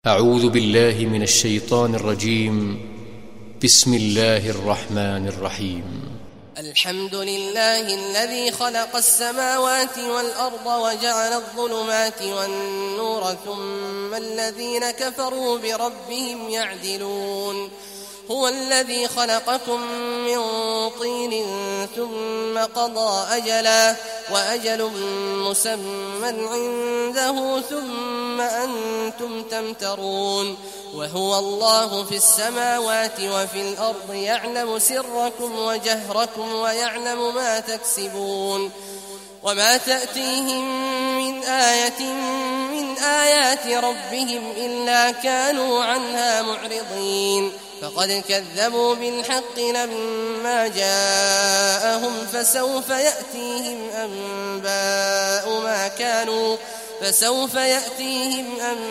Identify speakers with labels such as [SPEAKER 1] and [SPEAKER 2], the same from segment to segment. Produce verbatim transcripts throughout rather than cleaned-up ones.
[SPEAKER 1] أعوذ بالله من الشيطان الرجيم. بسم الله الرحمن الرحيم.
[SPEAKER 2] الحمد لله الذي خلق السماوات والأرض وجعل الظلمات والنور ثم الذين كفروا بربهم يعدلون. هو الذي خلقكم من طين ثم قضى أجلا وأجل مسمى عنده ثم أنتم تمترون. وهو الله في السماوات وفي الأرض يعلم سركم وجهركم ويعلم ما تكسبون. وما تأتيهم من آية من آيات ربهم إلا كانوا عنها معرضين. فقد كذبوا بالحق لما جاءهم فسوف يأتيهم أنباء ما كانوا فسوف يأتيهم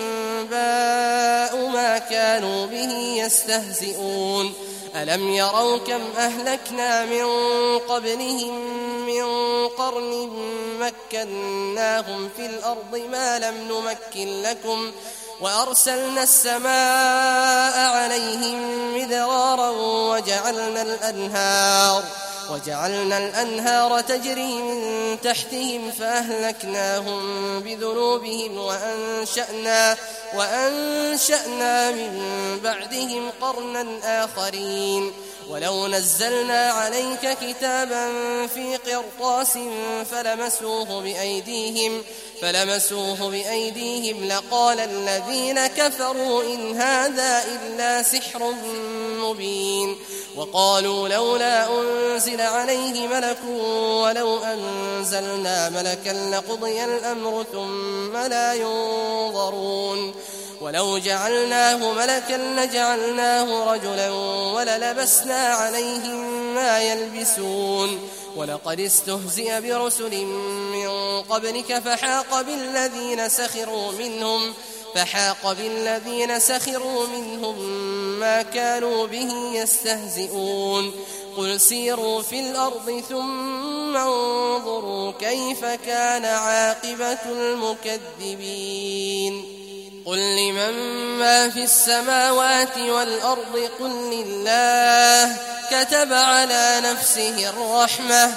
[SPEAKER 2] أنباء ما كانوا به يستهزئون. ألم يروا كم أهلكنا من قبلهم من قرن مكناهم في الأرض ما لم نمكن لكم وأرسلنا السماء عليهم مدرارا وجعلنا الأنهار وجعلنا الأنهار تجري من تحتهم فأهلكناهم بذنوبهم وأنشأنا وأنشأنا من بعدهم قرنا آخرين. ولو نزلنا عليك كتابا في قرطاس فلمسوه بأيديهم فلمسوه بأيديهم لقال الذين كفروا إن هذا إلا سحر مبين. وقالوا لولا أنزل عليه ملك ولو أنزلنا ملكا لقضي الأمر ثم لا ينظرون. ولو جعلناه ملكا لجعلناه رجلا وللبسنا عليهم ما يلبسون. ولقد استهزئ برسل من قبلك فحاق بالذين سخروا منهم فحاق بالذين سخروا منهم ما كانوا به يستهزئون. قل سيروا في الأرض ثم انظروا كيف كان عاقبة المكذبين. قل لمن ما في السماوات والأرض قل لله كتب على نفسه الرحمة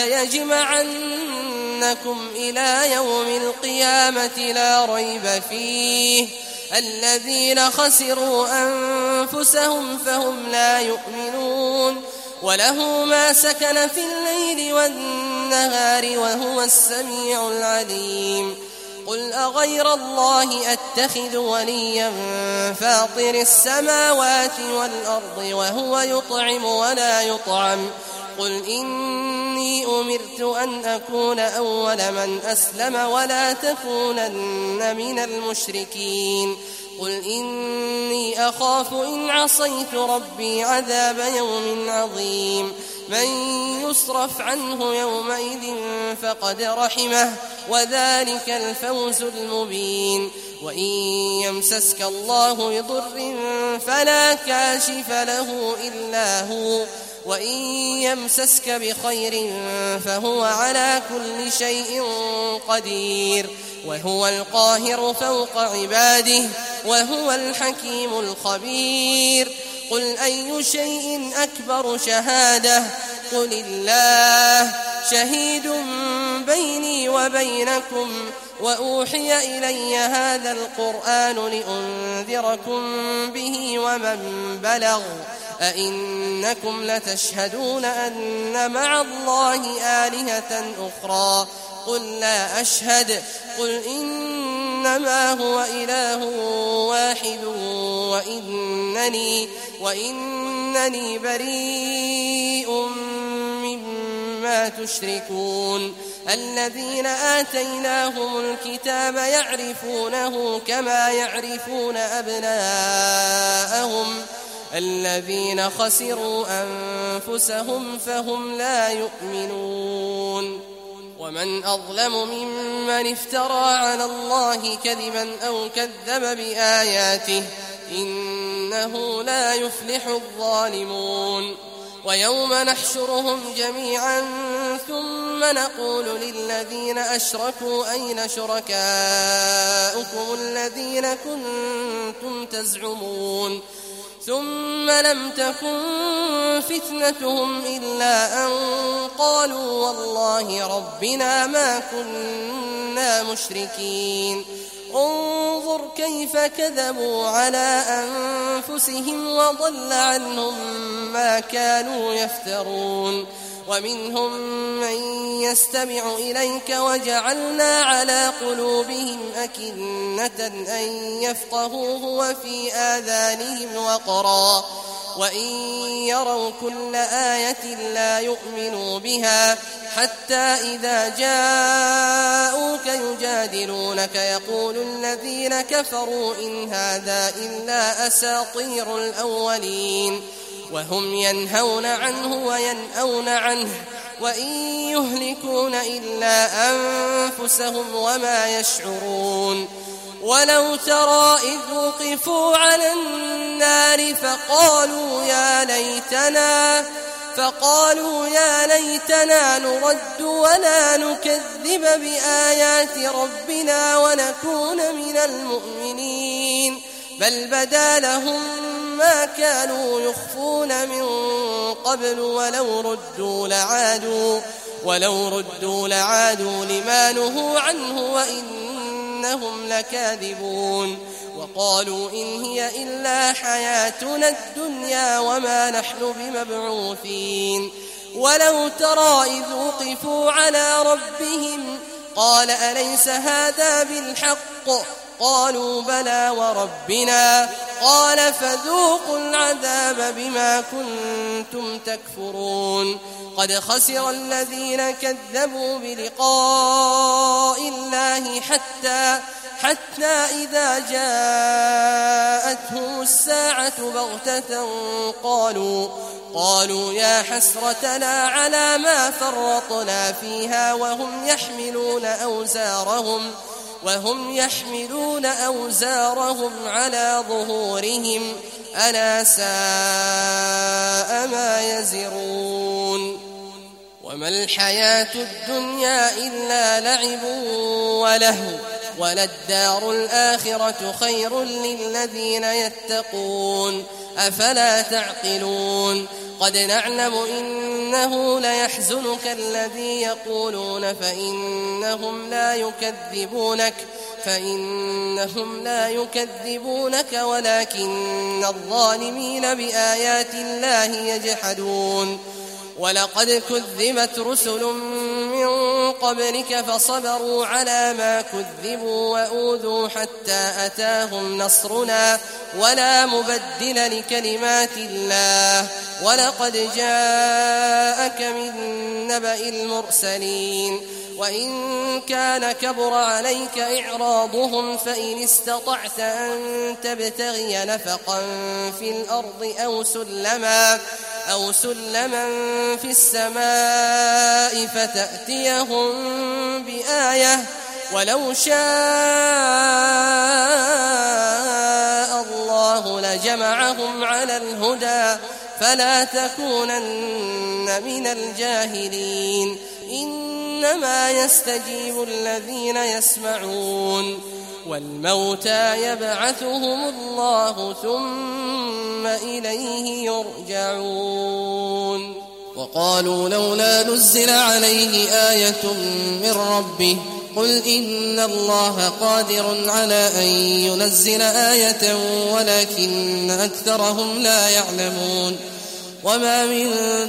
[SPEAKER 2] ليجمعنكم إلى يوم القيامة لا ريب فيه. الذين خسروا أنفسهم فهم لا يؤمنون. وله ما سكن في الليل والنهار وهو السميع العليم. قل أغير الله أتخذ وليا فاطر السماوات والأرض وهو يطعم ولا يطعم. قل إني أمرت أن أكون أول من أسلم ولا تكونن من المشركين. قل إني أخاف إن عصيت ربي عذاب يوم عظيم. من يصرف عنه يومئذ فقد رحمه وذلك الفوز المبين. وإن يمسسك الله بضر فلا كاشف له إلا هو وإن يمسسك بخير فهو على كل شيء قدير. وهو القاهر فوق عباده وهو الحكيم الخبير. قل أي شيء أكبر شهادة قل الله شهيد بيني وبينكم وأوحي إلي هذا القرآن لأنذركم به ومن بلغ. أئنكم لتشهدون أن مع الله آلهة أخرى قل لا أشهد. قل إنما هو إله واحد وإنني, وإنني بريء مما تشركون. الذين آتيناهم الكتاب يعرفونه كما يعرفون أبناءهم الذين خسروا أنفسهم فهم لا يؤمنون. ومن أظلم ممن افترى على الله كذبا أو كذب بآياته إنه لا يفلح الظالمون. ويوم نحشرهم جميعا ثم نقول للذين أشركوا أين شركاؤكم الذين كنتم تزعمون ثم لم تكن فتنتهم إلا أن قالوا والله ربنا ما كنا مشركين انظر كيف كذبوا على أنفسهم وضل عنهم ما كانوا يفترون ومنهم من يستمع إليك وجعلنا على قلوبهم أكنة أن يفقهوه وفي آذانهم وقرا وإن يروا كل آية لا يؤمنوا بها حتى إذا جاءوك يجادلونك يقول الذين كفروا إن هذا إلا أساطير الأولين وهم ينهون عنه وينأون عنه وإن يهلكون إلا أنفسهم وما يشعرون ولو ترى إذ وقفوا على النار فقالوا يا ليتنا فقالوا يا ليتنا نرد ولا نكذب بآيات ربنا ونكون من المؤمنين بل بدا لهم ما كانوا يخفون من قبل ولو ردوا لعادوا ولو ردوا لعادوا لما نهوا عنه وإنهم لكاذبون وقالوا إن هي إلا حياتنا الدنيا وما نحن بمبعوثين ولو ترى إذ وقفوا على ربهم قال أليس هذا بالحق قالوا بلى وربنا قال فذوقوا العذاب بما كنتم تكفرون قد خسر الذين كذبوا بلقاء الله حتى حتى إذا جاءتهم الساعة بغتة قالوا قالوا يا حسرتنا على ما فرطنا فيها وهم يحملون أوزارهم وهم يحملون أوزارهم على ظهورهم ألا ساء ما يزرون وما الحياة الدنيا إلا لعب ولهو وللدار الآخرة خير للذين يتقون أفلا تعقلون قد نعلم إنه ليحزنك الذي يقولون فإنهم لا يكذبونك فإنهم لا يكذبونك ولكن الظالمين بآيات الله يجحدون ولقد كذبت رسل من قبلك فصبروا على ما كذبوا وأوذوا حتى أتاهم نصرنا ولا مبدل لكلمات الله ولقد جاءك من نبأ المرسلين وإن كان كبر عليك إعراضهم فإن استطعت أن تبتغي نفقا في الأرض أو سلما أو سلما في السماء فتأتيهم بآية ولو شاء الله لجمعهم على الهدى فلا تكونن من الجاهلين إنما يستجيب الذين يسمعون والموتى يبعثهم الله ثم إليه يرجعون وقالوا لولا نزل عليه آية من ربه قل إن الله قادر على أن ينزل آية ولكن أكثرهم لا يعلمون وما من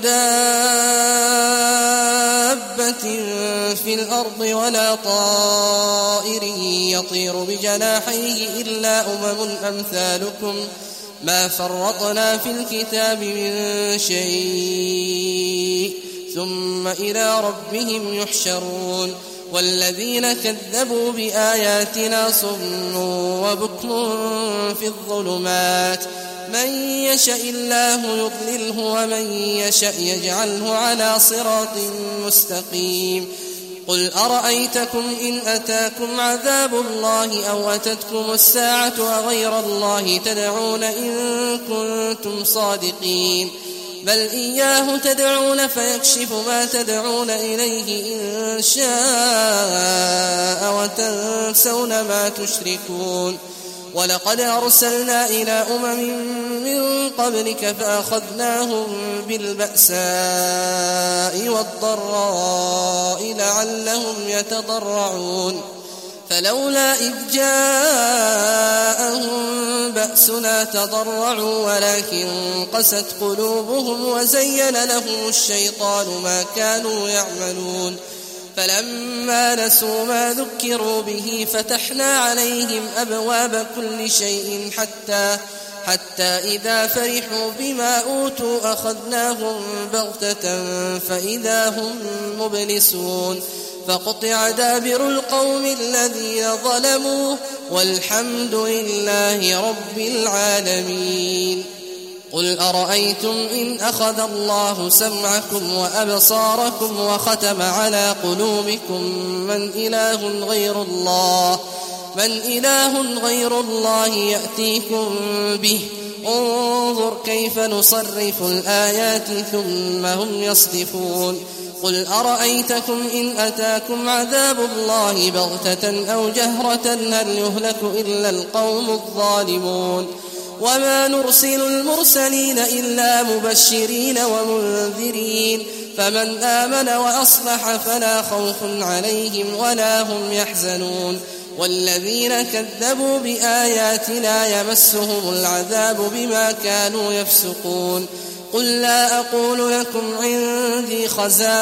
[SPEAKER 2] دابة في الأرض ولا طائر يطير بجناحيه إلا أمم أمثالكم ما فرطنا في الكتاب من شيء ثم إلى ربهم يحشرون والذين كذبوا بآياتنا صم وبكم في الظلمات من يشاء الله يضلله ومن يشاء يجعله على صراط مستقيم قل أرأيتكم إن أتاكم عذاب الله أو أتتكم الساعة أغير الله تدعون إن كنتم صادقين بل إياه تدعون فيكشف ما تدعون إليه إن شاء وتنسون ما تشركون. ولقد أرسلنا إلى أمم من قبلك فأخذناهم بالبأساء والضراء لعلهم يتضرعون فلولا إذ جاءهم بأسنا تضرعوا ولكن قست قلوبهم وزين لهم الشيطان ما كانوا يعملون. فلما نسوا ما ذكروا به فتحنا عليهم أبواب كل شيء حتى حتى إذا فرحوا بما أوتوا أخذناهم بغتة فإذا هم مبلسون. فقطع دابر القوم الذين ظلموا والحمد لله رب العالمين. قل أرأيتم إن أخذ الله سمعكم وأبصاركم وختم على قلوبكم من إله غير الله من إله غير الله يأتيكم به انظر كيف نصرف الآيات ثم هم يصدفون. قل أرأيتكم إن أتاكم عذاب الله بغتة أو جهرة هل يهلك إلا القوم الظالمون. وما نرسل المرسلين إلا مبشرين ومنذرين فمن آمن وأصلح فلا خوف عليهم ولا هم يحزنون. والذين كذبوا بآياتنا يمسهم العذاب بما كانوا يفسقون. قل لا أقول لكم عندي خزائن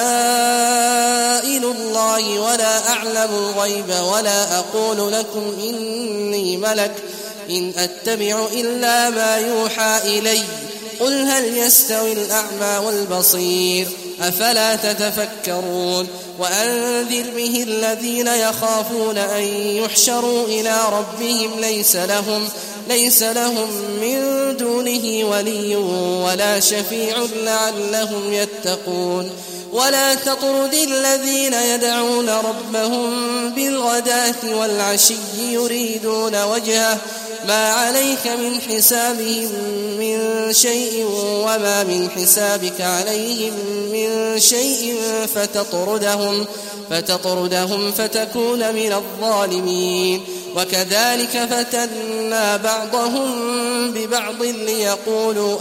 [SPEAKER 2] الله ولا أعلم الغيب ولا أقول لكم إني ملك إن أتبع إلا ما يوحى إلي قل هل يستوي الأعمى والبصير أفلا تتفكرون. وأنذر به الذين يخافون أن يحشروا إلى ربهم ليس لهم ليس لهم من دونه ولي ولا شفيع لعلهم يتقون. ولا تطرد الذين يدعون ربهم بالغداة والعشي يريدون وجهه ما عليك من حسابهم من شيء وما من حسابك عليهم من شيء فتطردهم فتطردهم فتكون من الظالمين. وكذلك فتنا بعضهم ببعض ليقولوا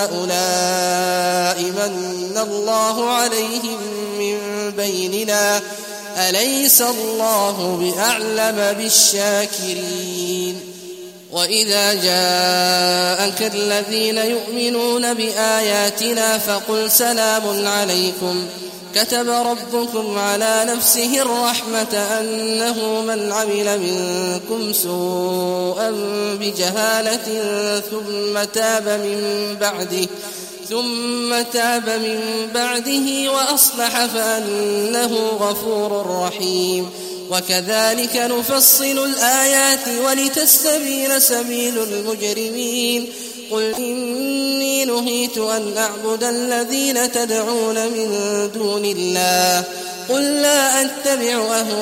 [SPEAKER 2] أهؤلاء من الله عليهم من بيننا أليس الله بأعلم بالشاكرين. وإذا جاءك الذين يؤمنون بآياتنا فقل سلام عليكم كتب ربكم على نفسه الرحمة أنه من عمل منكم سوءا بجهالة ثم تاب من بعده ثم تاب من بعده وأصلح فأنه غفور رحيم. وكذلك نفصل الآيات ولتستبين سبيل المجرمين. قل إني نهيت أن أعبد الذين تدعون من دون الله قل لا أتبع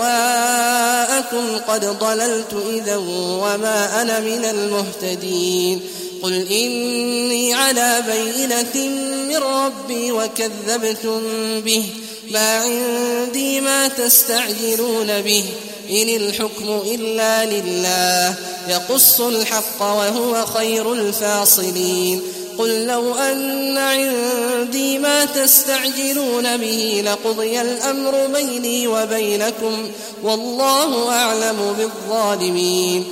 [SPEAKER 2] أهواءكم قد ضللت إذا وما أنا من المهتدين. قل إني على بينة من ربي وكذبتم به ما عندي ما تستعجلون به إن الحكم إلا لله يقص الحق وهو خير الفاصلين. قل لو أن عندي ما تستعجلون به لقضي الأمر بيني وبينكم والله أعلم بالظالمين.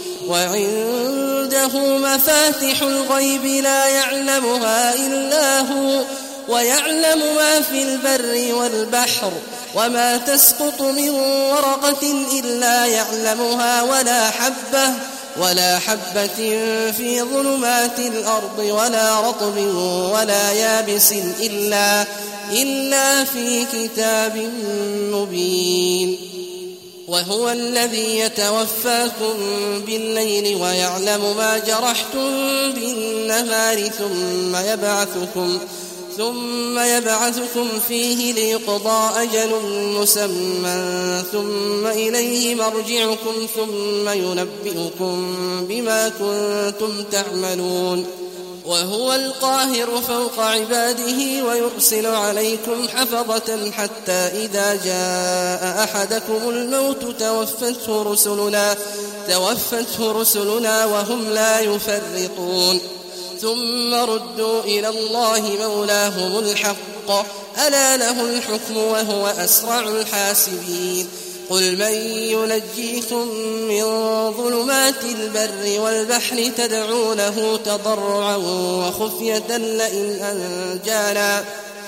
[SPEAKER 2] وعنده مفاتح الغيب لا يعلمها إلا هو ويعلم ما في البر والبحر وما تسقط من ورقة إلا يعلمها ولا حبة ولا حبة في ظلمات الأرض ولا رطب ولا يابس إلا إلا في كتاب مبين. وهو الذي يتوفاكم بالليل ويعلم ما جرحتم بالنهار ثم يبعثكم ثم يبعثكم فيه ليقضى أجل مسمى ثم إليه مرجعكم ثم ينبئكم بما كنتم تعملون. وهو القاهر فوق عباده ويرسل عليكم حفظة حتى إذا جاء أحدكم الموت توفته رسلنا, توفته رسلنا وهم لا يفرطون ثم ردوا إلى الله مولاهم الحق ألا له الحكم وهو أسرع الحاسبين قل من ينجيكم من ظلمات البر والبحر تدعونه تضرعا وخفية لئن أنجانا,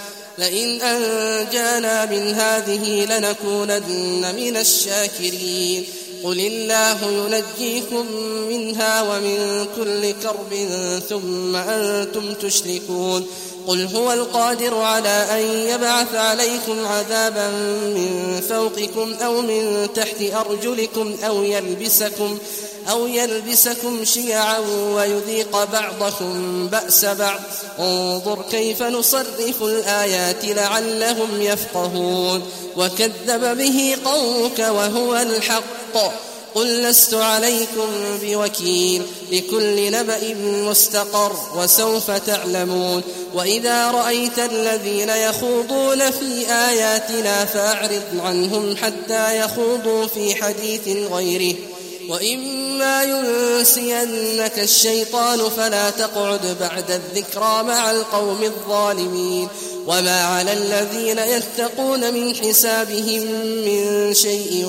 [SPEAKER 2] لئن أنجانا من هذه لنكونن من الشاكرين قل الله ينجيكم منها ومن كل كرب ثم أنتم تشركون قل هو القادر على أن يبعث عليكم عذابا من فوقكم أو من تحت أرجلكم أو يلبسكم, أو يلبسكم شيعا ويذيق بعضكم بأس بعض انظر كيف نصرف الآيات لعلهم يفقهون وكذب به قومك وهو الحق قل لست عليكم بوكيل لكل نبأ مستقر وسوف تعلمون وإذا رأيت الذين يخوضون في آياتنا فأعرض عنهم حتى يخوضوا في حديث غيره وإما ينسينك الشيطان فلا تقعد بعد الذكرى مع القوم الظالمين وما على الذين يتقون من حسابهم من شيء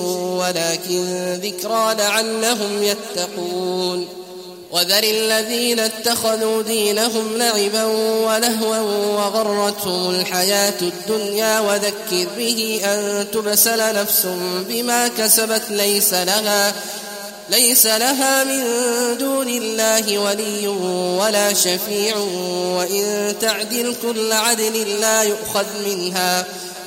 [SPEAKER 2] ولكن ذكرى لعلهم يتقون وذر الذين اتخذوا دينهم لعبا ولهوا وغرتهم الحياة الدنيا وذكر به أن تبسل نفس بما كسبت ليس لها ليس لها من دون الله ولي ولا شفيع وإن تعدل كل عدل لا يؤخذ منها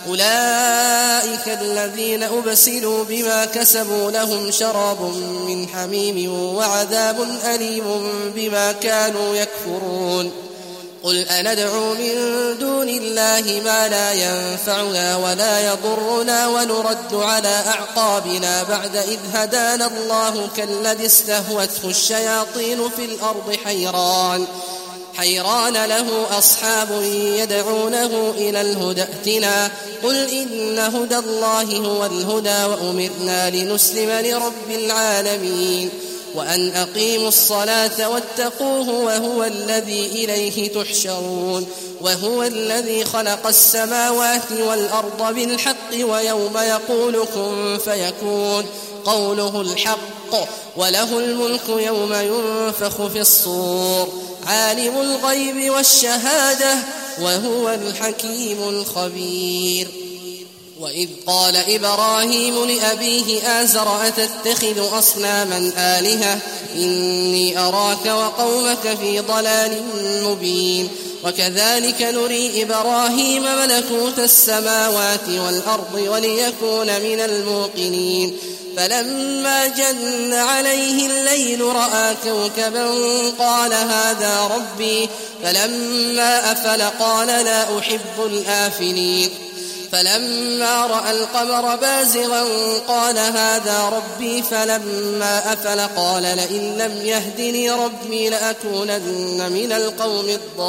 [SPEAKER 2] أولئك الذين أبسلوا بما كسبوا لهم شراب من حميم وعذاب أليم بما كانوا يكفرون قل أندعو من دون الله ما لا ينفعنا ولا يضرنا ونرد على أعقابنا بعد إذ هدانا الله كالذي استهوته الشياطين في الأرض حيران حيران له أصحاب يدعونه إلى الهدى ائتنا قل إن هدى الله هو الهدى وأمرنا لنسلم لرب العالمين وأن أقيموا الصلاة واتقوه وهو الذي إليه تحشرون وهو الذي خلق السماوات والأرض بالحق ويوم يقول كن فيكون قوله الحق وله الملك يوم ينفخ في الصور عالم الغيب والشهادة وهو الحكيم الخبير وإذ قال إبراهيم لأبيه آزر أتتخذ أصناما آلهة إني أراك وقومك في ضلال مبين وكذلك نري إبراهيم ملكوت السماوات والأرض وليكون من الموقنين فلما جن عليه الليل رأى كوكبا قال هذا ربي فلما أفل قال لا أحب الآفلين فلما رأى القمر بازغا قال هذا ربي فلما أفل قال لئن لم يهدني ربي لأكونن من القوم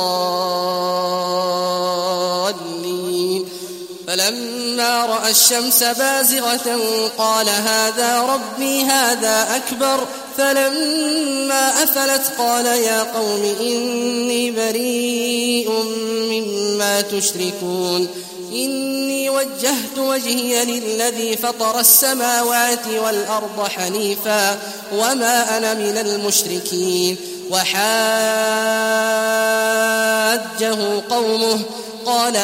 [SPEAKER 2] الضالين فلما رأى الشمس بازغة قال هذا ربي هذا أكبر فلما أفلت قال يا قوم إني بريء مما تشركون إني وجهت وجهي للذي فطر السماوات والأرض حنيفا وما أنا من المشركين وحاجه قومه قال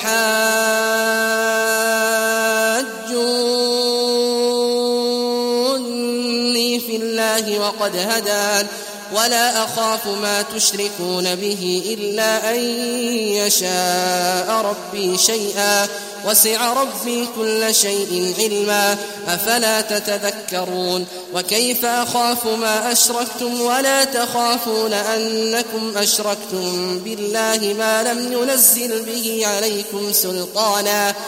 [SPEAKER 2] أتحاجوني في الله وقد هدان ولا أخاف ما تشركون به إلا أن يشاء ربي شيئا وسع ربي كل شيء علما أفلا تتذكرون وكيف أخاف ما أشركتم ولا تخافون أنكم أشركتم بالله ما لم ينزل به عليكم سلطانا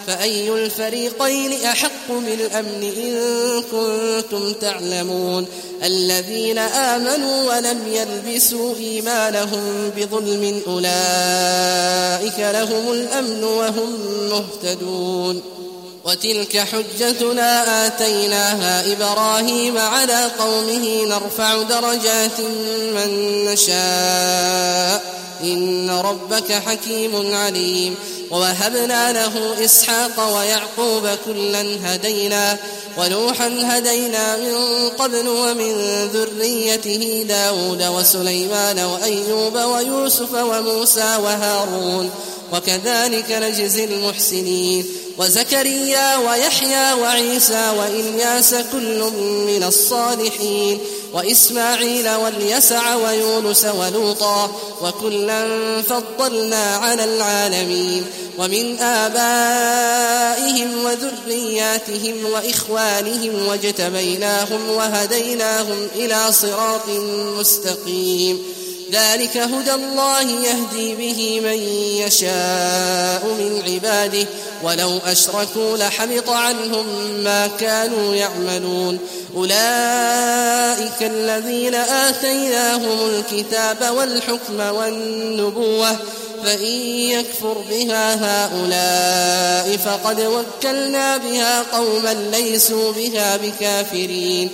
[SPEAKER 2] فأي الفريقين أحق بالأمن إن كنتم تعلمون الذين آمنوا ولم يلبسوا إيمانهم بظلم أولئك لهم الأمن وهم مهتدون وتلك حجتنا آتيناها إبراهيم على قومه نرفع درجات من نشاء إن ربك حكيم عليم ووهبنا له إسحاق ويعقوب كلا هدينا ونوحا هدينا من قبل ومن ذريته داود وسليمان وأيوب ويوسف وموسى وهارون وكذلك نجزي المحسنين وزكريا ويحيى وعيسى وإلياس كل من الصالحين وإسماعيل واليسع ويونس ولوطا وكلا فضلنا على العالمين ومن آبائهم وذرياتهم وإخوانهم واجتبيناهم وهديناهم إلى صراط مستقيم ذلك هدى الله يهدي به من يشاء من عباده ولو أشركوا لحبط عنهم ما كانوا يعملون أولئك الذين آتيناهم الكتاب والحكم والنبوة فإن يكفر بها هؤلاء فقد وكلنا بها قوما ليسوا بها بكافرين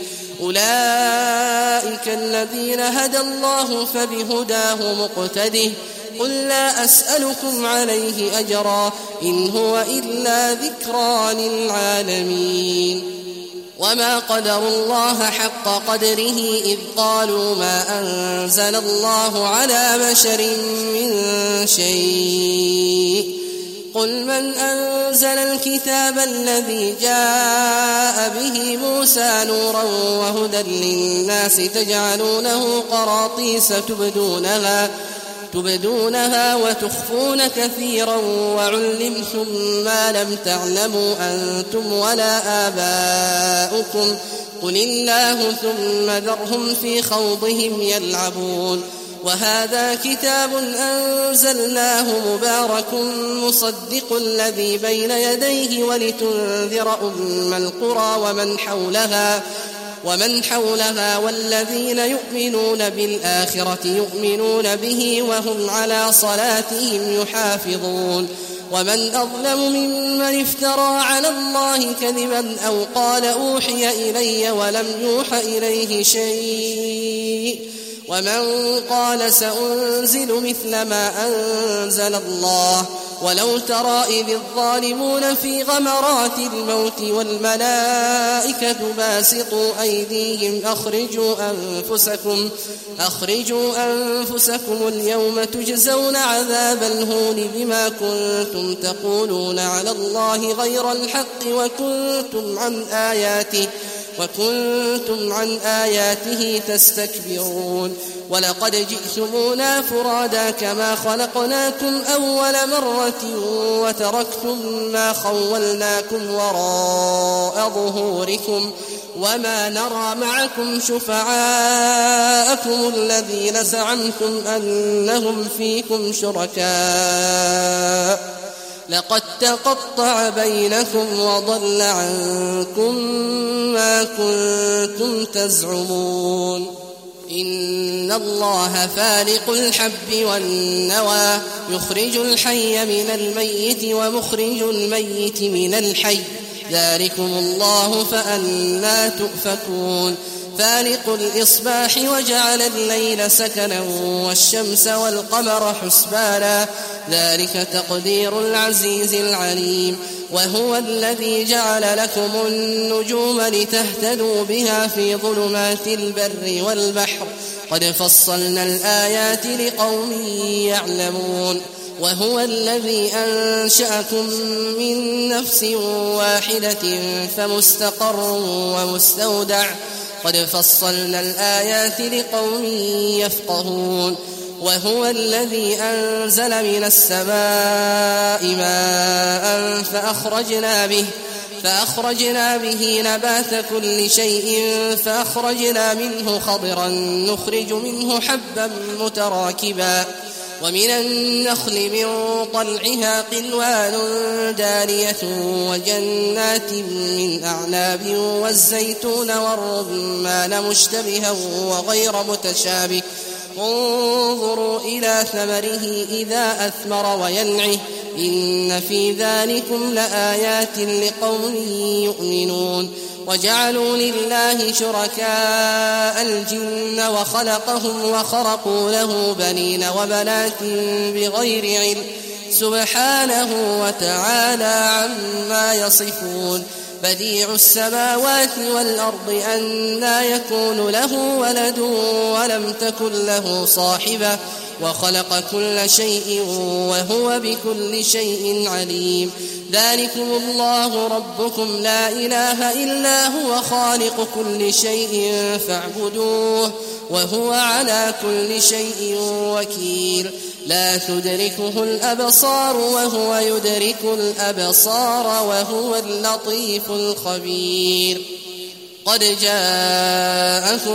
[SPEAKER 2] أولئك الذين هدى الله فبهداه مقتده قل لا أسألكم عليه أجرا إن هو إلا ذكرى للعالمين وما قدروا الله حق قدره إذ قالوا ما أنزل الله على بشر من شيء قل من أنزل الكتاب الذي جاء به موسى نورا وهدى للناس تجعلونه قراطيس تبدونها تبدونها وتخفون كثيرا وعلمتم ما لم تعلموا أنتم ولا آباؤكم قل الله ثم ذرهم في خوضهم يلعبون وهذا كتاب أنزلناه مبارك مصدق الذي بين يديه ولتنذر أم القرى ومن حولها ومن حولها والذين يؤمنون بالآخرة يؤمنون به وهم على صلاتهم يحافظون ومن أظلم ممن افترى على الله كذبا أو قال أوحي إلي ولم يوح إليه شيء ومن قال سأنزل مثل ما أنزل الله ولو ترى إذ الظالمون في غمرات الموت والملائكة باسطوا أيديهم أخرجوا أنفسكم أخرجوا أنفسكم اليوم تجزون عذاب الهون بما كنتم تقولون على الله غير الحق وكنتم عن آياته وكنتم عن آياته تستكبرون ولقد جئتمونا فرادا كما خلقناكم أول مرة وتركتم ما خولناكم وراء ظهوركم وما نرى معكم شفعاءكم الذين زعمتم أنهم فيكم شركاء لقد تقطع بينكم وضل عنكم ما كنتم تزعمون إن الله فالق الحب والنوى يخرج الحي من الميت ومخرج الميت من الحي ذلكم الله فأنى تؤفكون فالق الإصباح وجعل الليل سكنا والشمس والقمر حسبانا ذلك تقدير العزيز العليم وهو الذي جعل لكم النجوم لتهتدوا بها في ظلمات البر والبحر قد فصلنا الآيات لقوم يعلمون وهو الذي أنشأكم من نفس واحدة فمستقر ومستودع قد فصلنا الآيات لقوم يفقهون وهو الذي أنزل من السماء ماء فأخرجنا به فأخرجنا به نبات كل شيء فأخرجنا منه خضرا نخرج منه حبا متراكبا ومن النخل من طلعها قنوان دانية وجنات من أعناب والزيتون والرمان مشتبها وغير متشابه انظروا إلى ثمره إذا أثمر وينعه إن في ذلكم لآيات لقوم يؤمنون وجعلوا لله شركاء الجن وخلقهم وخرقوا له بنين وبنات بغير علم سبحانه وتعالى عما يصفون بديع السماوات والأرض أنى يكون له ولد ولم تكن له صاحبة وخلق كل شيء وهو بكل شيء عليم ذلكم الله ربكم لا إله إلا هو خالق كل شيء فاعبدوه وهو على كل شيء وكيل لا تدركه الأبصار وهو يدرك الأبصار وهو اللطيف الخبير قد جاءكم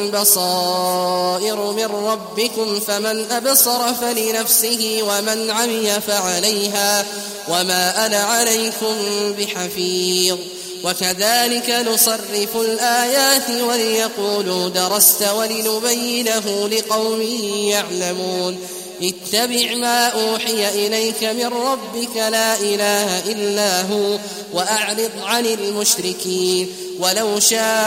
[SPEAKER 2] بصائر من ربكم فمن أبصر فلنفسه ومن عمي فعليها وما أنا عليكم بحفيظ وكذلك نصرف الآيات وليقولوا درست ولنبينه لقوم يعلمون اتبع ما أوحي إليك من ربك لا إله إلا هو وأعرض عن المشركين ولو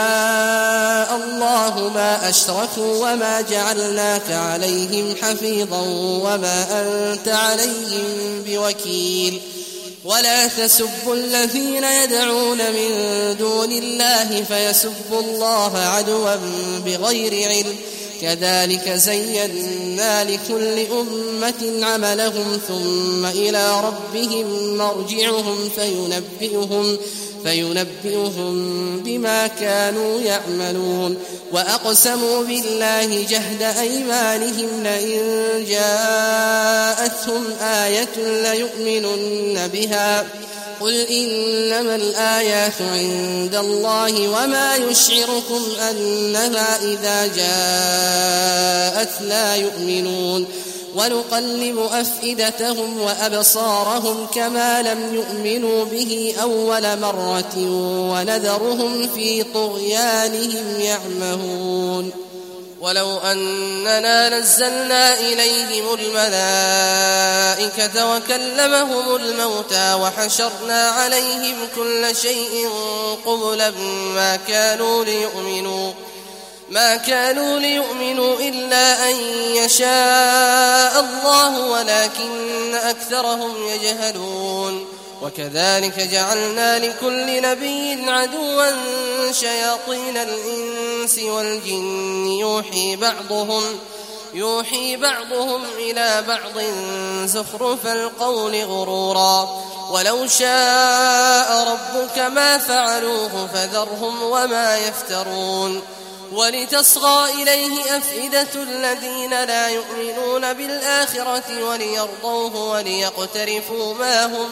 [SPEAKER 2] شاء الله ما أشركوا وما جعلناك عليهم حفيظا وما أنت عليهم بوكيل ولا تسبوا الذين يدعون من دون الله فيسبوا الله عدوا بغير علم كذلك زينا لكل أمة عملهم ثم إلى ربهم مرجعهم فينبئهم فينبئهم بما كانوا يعملون وأقسموا بالله جهد أيمانهم لئن جاءتهم آية ليؤمنن بها قل إنما الآيات عند الله وما يشعركم أنها إذا جاءت لا يؤمنون ونقلب أفئدتهم وأبصارهم كما لم يؤمنوا به أول مرة ونذرهم في طغيانهم يعمهون ولو أننا نزلنا إليهم الملائكة وكلمهم الموتى وحشرنا عليهم كل شيء قبلا ما كانوا ليؤمنوا ما كانوا ليؤمنوا إلا أن يشاء الله ولكن أكثرهم يجهلون وكذلك جعلنا لكل نبي عدوا شياطين الإنس والجن يوحي بعضهم يوحي بعضهم إلى بعض زخرف القول غرورا ولو شاء ربك ما فعلوه فذرهم وما يفترون ولتصغى إليه أفئدة الذين لا يؤمنون بالآخرة وليرضوه وليقترفوا ما هم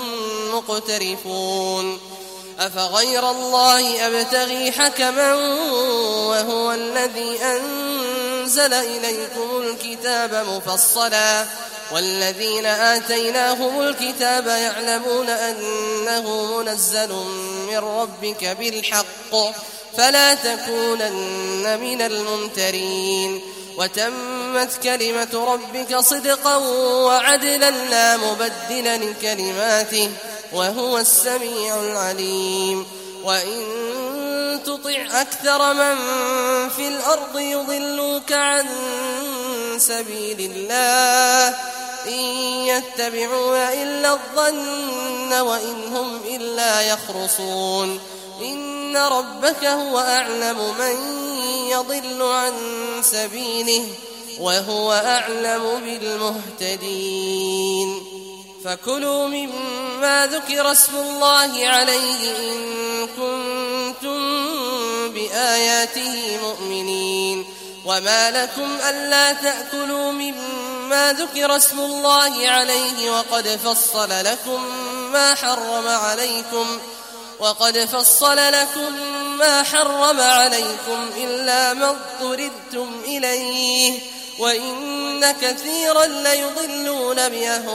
[SPEAKER 2] مقترفون أفغير الله أبتغي حكما وهو الذي أنزل إليكم الكتاب مفصلا والذين آتيناهم الكتاب يعلمون أنه منزل من ربك بالحق فلا تكونن من الممترين وتمت كلمة ربك صدقا وعدلا لا مبدل لكلماته وهو السميع العليم وإن تطع أكثر من في الأرض يضلوك عن سبيل الله إن يتبعون إلا الظن وإن هم إلا يخرصون إن ربك هو أعلم من يضل عن سبيله وهو أعلم بالمهتدين فكلوا مما ذكر اسم الله عليه إن كنتم بآياته مؤمنين وما لكم ألا تأكلوا مما ذكر اسم الله عليه وقد فصل لكم ما حرم عليكم وقد فصل لكم ما حرم عليكم إلا ما اضطررتم إليه وإن وإن كثيرا ليضلون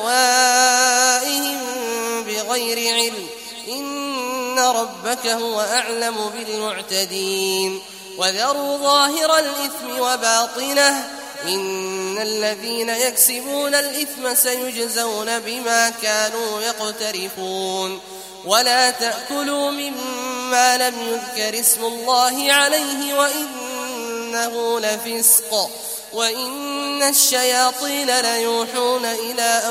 [SPEAKER 2] بأهوائهم بغير علم إن ربك هو أعلم بالمعتدين وذروا ظاهر الإثم وباطنه إن الذين يكسبون الإثم سيجزون بما كانوا يقترفون ولا تأكلوا مما لم يذكر اسم الله عليه وإنه لفسق وإن الشياطين ليوحون إلى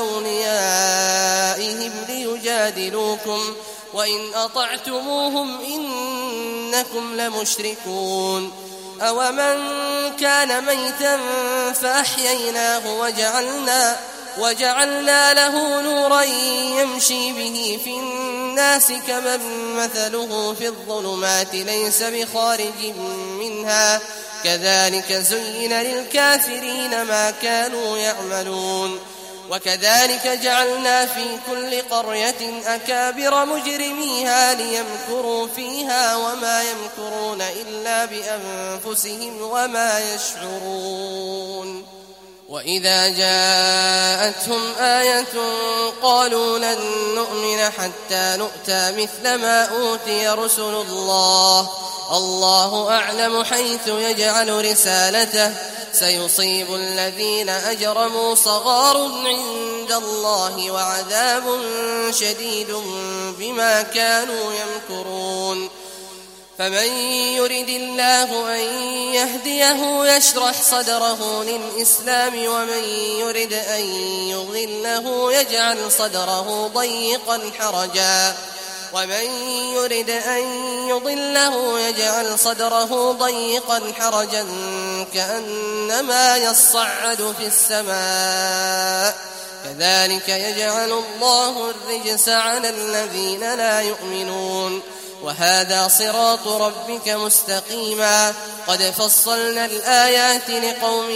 [SPEAKER 2] أوليائهم ليجادلوكم وإن أطعتموهم إنكم لمشركون أومن كان ميتا فأحييناه وجعلنا, وجعلنا له نورا يمشي به في الناس كمن مثله في الظلمات ليس بخارج منها كذلك زين للكافرين ما كانوا يعملون وكذلك جعلنا في كل قرية أكابر مجرميها ليمكروا فيها وما يمكرون إلا بأنفسهم وما يشعرون وإذا جاءتهم آية قالوا لن نؤمن حتى نؤتى مثل ما أوتي رسل الله الله أعلم حيث يجعل رسالته سيصيب الذين أجرموا صغار عند الله وعذاب شديد بما كانوا يمكرون فمن يرد الله أن يهديه يشرح صدره للإسلام ومن يرد أن يضله يجعل صدره ضيقا حرجا ومن يرد أن يضله يجعل صدره ضيقا حرجا كأنما يصعد في السماء كذلك يجعل الله الرجس على الذين لا يؤمنون وهذا صراط ربك مستقيما قد فصلنا الآيات لقوم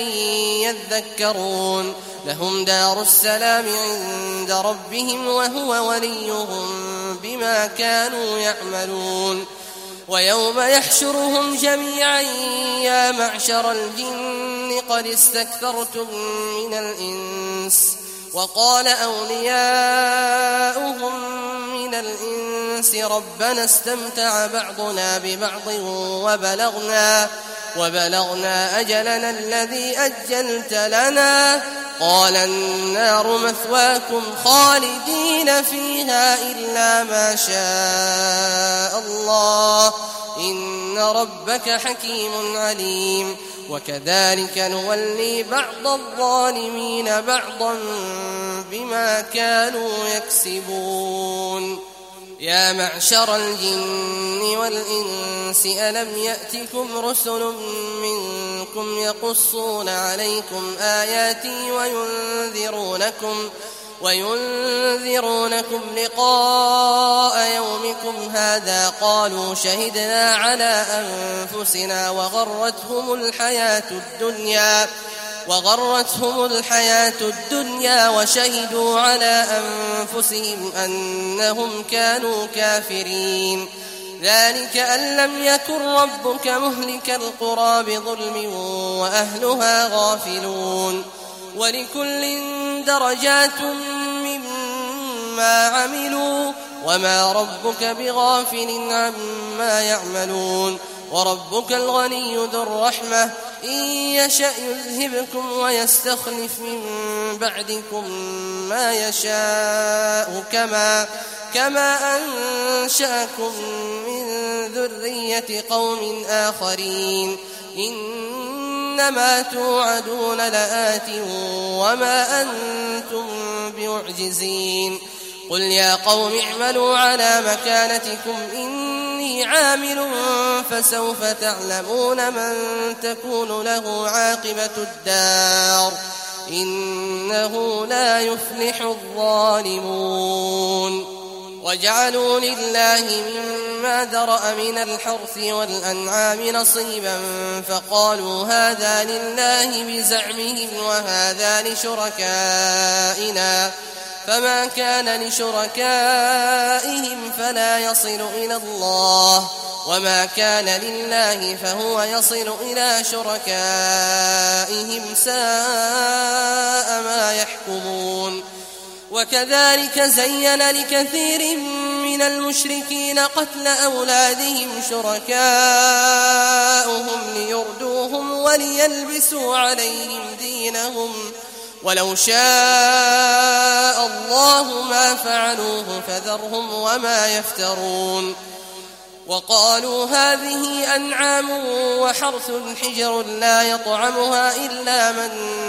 [SPEAKER 2] يذكرون لهم دار السلام عند ربهم وهو وليهم بما كانوا يعملون ويوم يحشرهم جميعا يا معشر الجن قد استكثرتم من الإنس وقال أولياؤهم من الإنس ربنا استمتع بعضنا ببعض وبلغنا, وبلغنا أجلنا الذي أجلت لنا قال النار مثواكم خالدين فيها إلا ما شاء الله إن ربك حكيم عليم وكذلك نولي بعض الظالمين بعضا بما كانوا يكسبون يا معشر الجن والإنس ألم يأتكم رسل منكم يقصون عليكم آياتي وينذرونكم وينذرونكم لقاء يومكم هذا قالوا شهدنا على أنفسنا وغرتهم الحياة الدنيا وغرتهم الحياة الدنيا وشهدوا على أنفسهم أنهم كانوا كافرين ذلك أن لم يكن ربك مهلك القرى بظلم وأهلها غافلون ولكل درجات مما عملوا وما ربك بغافل عما يعملون وربك الغني ذو الرحمة إن يشأ يذهبكم ويستخلف من بعدكم ما يشاء كما, كما أنشأكم من ذرية قوم آخرين إنما توعدون لآت وما أنتم بمعجزين قل يا قوم اعملوا على مكانتكم إني عامل فسوف تعلمون من تكون له عاقبة الدار إنه لا يفلح الظالمون وجعلوا لله مما ذرأ من الحرث والأنعام نصيبا فقالوا هذا لله بزعمهم وهذا لشركائنا فما كان لشركائهم فلا يصل إلى الله، وما كان لله فهو يصل إلى شركائهم، ساء ما يحكمون. وكذلك زين لكثير من المشركين قتل أولادهم شركاؤهم ليردوهم وليلبسوا عليهم دينهم، ولو شاء الله ما فعلوه فذرهم وما يفترون. وقالوا هذه أنعام وحرث حجر لا يطعمها إلا من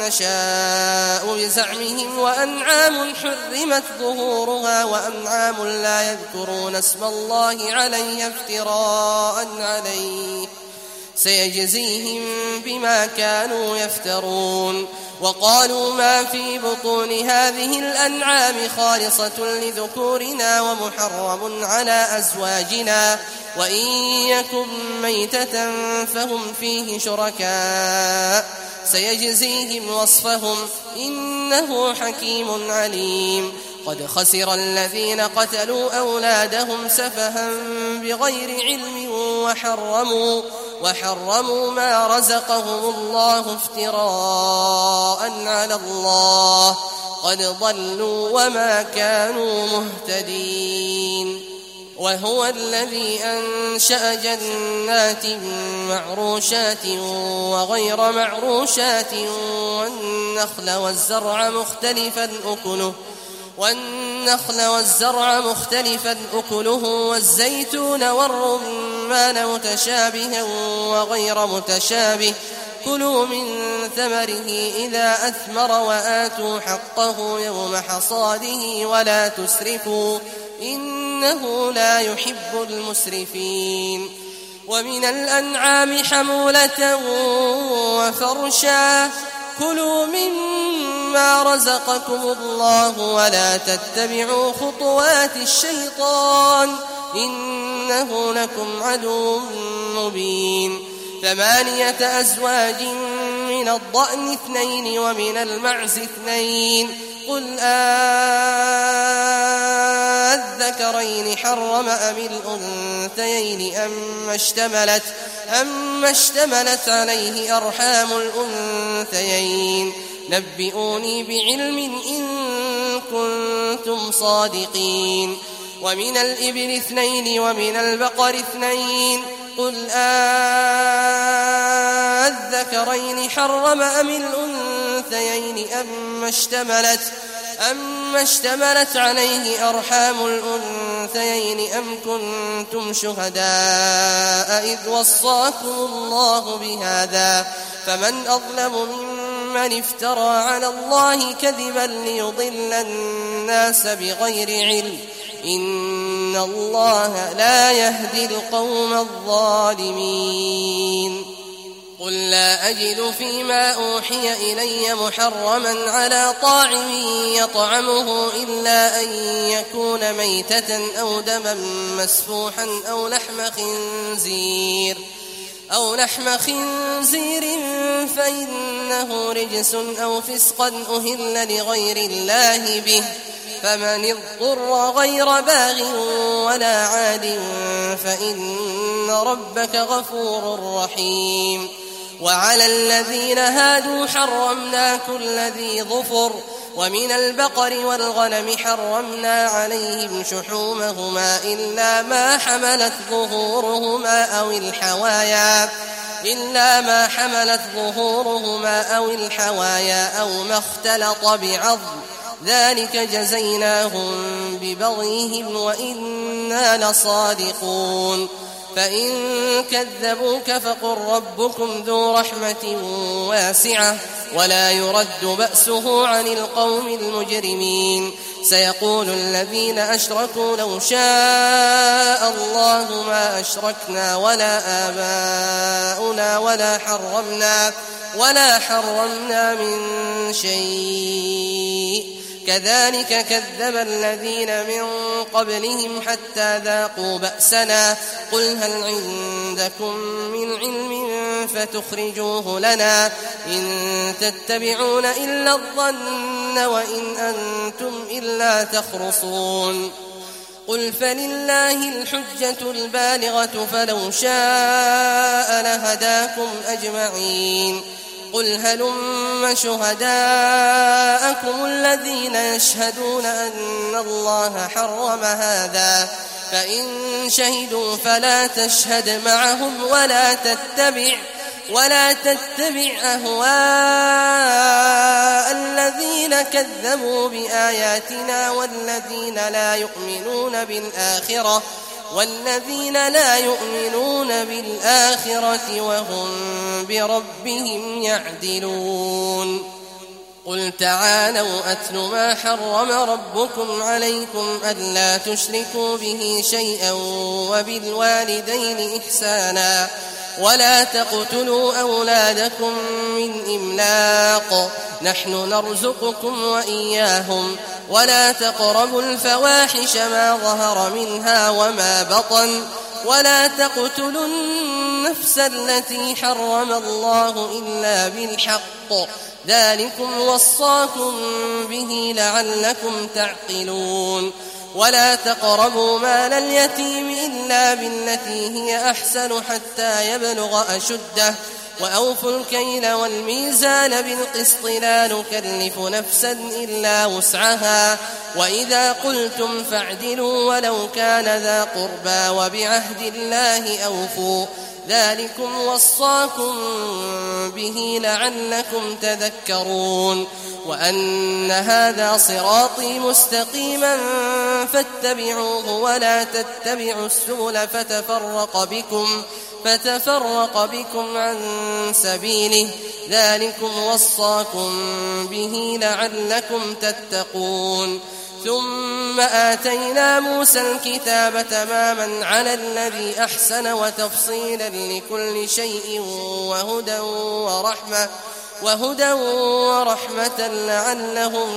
[SPEAKER 2] نشاء بزعمهم، وأنعام حرمت ظهورها وأنعام لا يذكرون اسم الله عليها افتراء عليه، سيجزيهم بما كانوا يفترون. وقالوا ما في بطون هذه الأنعام خالصة لذكورنا ومحرم على أزواجنا، وإن يكن ميتة فهم فيه شركاء، سيجزيهم وصفهم إنه حكيم عليم. قد خسر الذين قتلوا أولادهم سفها بغير علم وحرموا, وحرموا ما رزقهم الله افتراء على الله، قد ضلوا وما كانوا مهتدين. وهو الذي أنشأ جنات معروشات وغير معروشات والنخل والزرع مختلفا أكله والنخل والزرع مختلفا أكله والزيتون والرمان متشابها وغير متشابه، كلوا من ثمره إذا أثمر وآتوا حقه يوم حصاده ولا تسرفوا إنه لا يحب المسرفين. ومن الأنعام حمولة وفرشا، كلوا مما رزقكم الله ولا تتبعوا خطوات الشيطان إنه لكم عدو مبين. ثمانية أزواج من الضأن اثنين ومن المعز اثنين، قل أذكرين حرم أم الأنثيين أما اشتملت, أم اشتملت عليه أرحام الأنثيين، نبئوني بعلم إن كنتم صادقين. ومن الإبل اثنين ومن البقر اثنين، قل أذكرين حرم أم الأنثيين أما اشتملت, أما اشتملت عليه أرحام الأنثيين أم كنتم شهداء إذ وصاكم الله بهذا، فمن أظلم ممن افترى على الله كذبا ليضل الناس بغير علم، إن الله لا يهدي القوم الظالمين. قل لا أجد فيما أوحي إلي محرما على طاعم يطعمه إلا أن يكون ميتة أو دما مسفوحا أو لحم خنزير أو لحم خنزير فإنه رجس أو فسقا أهل لغير الله به، فمن اضطر غير باغ ولا عاد فإن ربك غفور رحيم. وعلى الذين هادوا حرمنا كل ذي ظفر، ومن البقر والغنم حرمنا عليهم شحومهما إلا ما حملت ظهورهما أو الحوايا إلا ما حملت ظهورهما أو الحوايا أو ما اختلط بعظم، ذلك جزيناهم ببغيهم وإنا لصادقون. فإن كذبوك فقل ربكم ذو رحمة واسعة ولا يرد بأسه عن القوم المجرمين. سيقول الذين أشركوا لو شاء الله ما أشركنا ولا آباؤنا ولا حرمنا ولا حرمنا من شيء، كذلك كذب الذين من قبلهم حتى ذاقوا بأسنا. قل هل عندكم من علم فتخرجوه لنا إن تتبعون إلا الظن وإن أنتم إلا تخرصون قل فلله الحجة البالغة فلو شاء لهداكم أجمعين قل هلم شهداءكم الذين يشهدون أن الله حرم هذا فإن شهدوا فلا تشهد معهم ولا تتبع ولا تتبع أهواء الذين كذبوا بآياتنا والذين لا يؤمنون بالآخرة والذين لا يؤمنون بالآخرة وهم بربهم يعدلون قل تعالوا أتل ما حرم ربكم عليكم ألا تشركوا به شيئا وبالوالدين إحسانا ولا تقتلوا أولادكم من إملاق نحن نرزقكم وإياهم ولا تقربوا الفواحش ما ظهر منها وما بطن ولا تقتلوا النفس التي حرم الله إلا بالحق ذلكم وصاكم به لعلكم تعقلون ولا تقربوا مال اليتيم إلا بالتي هي أحسن حتى يبلغ أشده وأوفوا الكيل والميزان بالقسط لا نكلف نفسا إلا وسعها وإذا قلتم فاعدلوا ولو كان ذا قربى وبعهد الله أوفوا ذلكم وصاكم به لعلكم تذكرون وأن هذا صراطي مستقيما فاتبعوه ولا تتبعوا السبل فتفرق بكم فتفرق بكم عن سبيله ذلكم وصاكم به لعلكم تتقون ثم آتينا موسى الكتاب تماما على الذي أحسن وتفصيلا لكل شيء وهدى ورحمة وهدى ورحمة لعلهم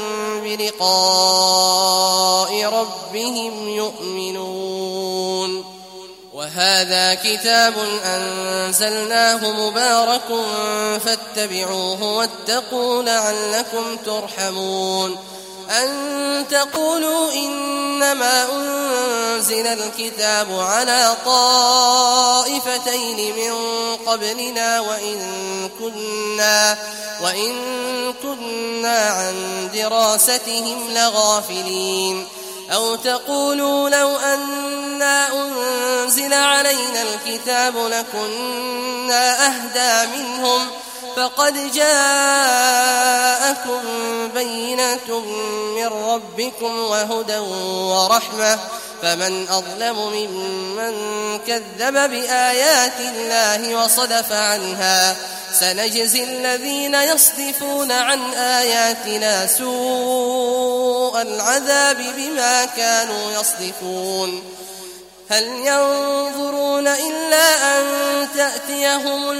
[SPEAKER 2] بلقاء ربهم يؤمنون وهذا كتاب أنزلناه مبارك فاتبعوه واتقوا لعلكم ترحمون أن تقولوا إنما أنزل الكتاب على طائفتين من قبلنا وإن كنا, وإن كنا عن دراستهم لغافلين أو تقولوا لو أنا أنزل علينا الكتاب لكنا أهدى منهم فقد جاءكم بينة من ربكم وهدى ورحمة فمن أظلم ممن كذب بآيات الله وصدف عنها سنجزي الذين يصدفون عن آياتنا سوء العذاب بما كانوا يصدفون هل ينظرون إلا أن تأتيهم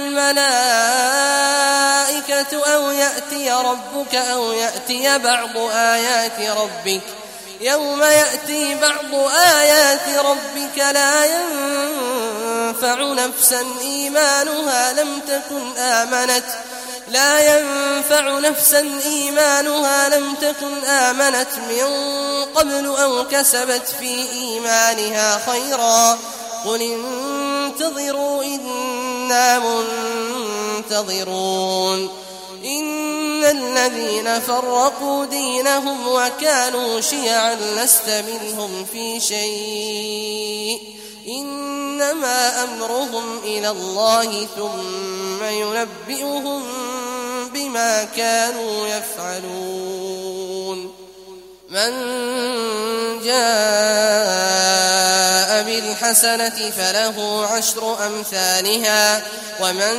[SPEAKER 2] الملائكة أو يأتي ربك أو يأتي بعض آيات ربك يوم يأتي بعض آيات ربك لا ينفع نفسا إيمانها لم تكن آمنت لا ينفع نفسا إيمانها لم تكن آمنت من قبل أو كسبت في إيمانها خيرا قل انتظروا إنا منتظرون إن الذين فرقوا دينهم وكانوا شيعا لست منهم في شيء إنما أمرهم إلى الله ثم ينبئهم بما كانوا يفعلون من جاء بالحسنة فله عشر أمثالها ومن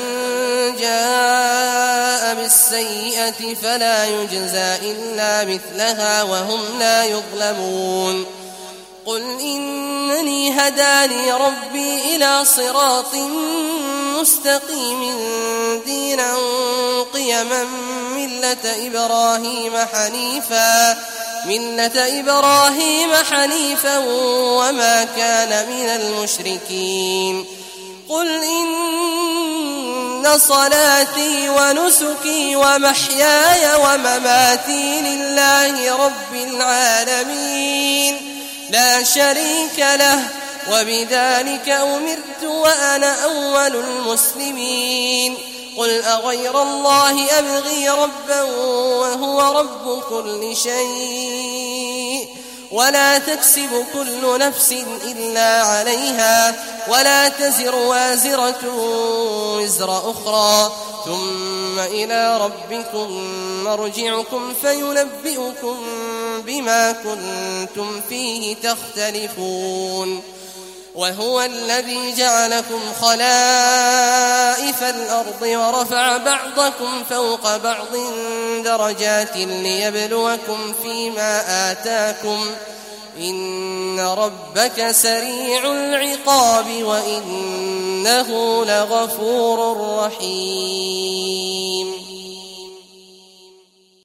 [SPEAKER 2] جاء بالسيئة فلا يجزى إلا مثلها وهم لا يظلمون قل إنني هداني ربي إلى صراط مستقيم دينا قيما ملة إبراهيم حنيفا ملة إبراهيم حنيفا وما كان من المشركين قل إن إن صلاتي ونسكي ومحياي ومماتي لله رب العالمين لا شريك له وبذلك أمرت وأنا أول المسلمين قل أغير الله أبغي ربا وهو رب كل شيء ولا تكسب كل نفس إلا عليها ولا تزر وازرة وزر أخرى ثم إلى ربكم مرجعكم فينبئكم بما كنتم فيه تختلفون وهو الذي جعلكم خلائف الأرض ورفع بعضكم فوق بعض درجات ليبلوكم فيما آتاكم إن ربك سريع العقاب وإنه لغفور رحيم